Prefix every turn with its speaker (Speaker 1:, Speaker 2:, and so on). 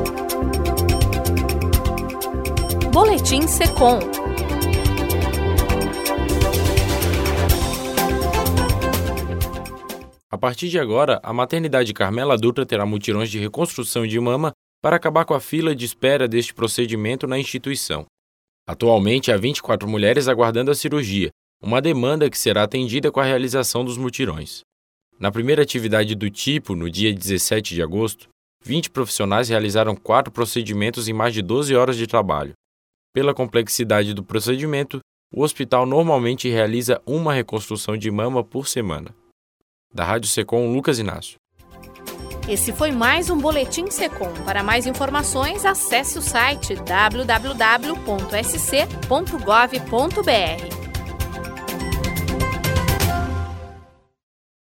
Speaker 1: Boletim Secom.
Speaker 2: A partir de agora, a maternidade Carmela Dutra terá mutirões de reconstrução de mama para acabar com a fila de espera deste procedimento na instituição. Atualmente, há 24 mulheres aguardando a cirurgia, uma demanda que será atendida com a realização dos mutirões. Na primeira atividade do tipo, no dia 17 de agosto, 20 profissionais realizaram 4 procedimentos em mais de 12 horas de trabalho. Pela complexidade do procedimento, o hospital normalmente realiza uma reconstrução de mama por semana. Da Rádio Secom, Lucas Inácio.
Speaker 1: Esse foi mais um Boletim Secom. Para mais informações, acesse o site www.sc.gov.br.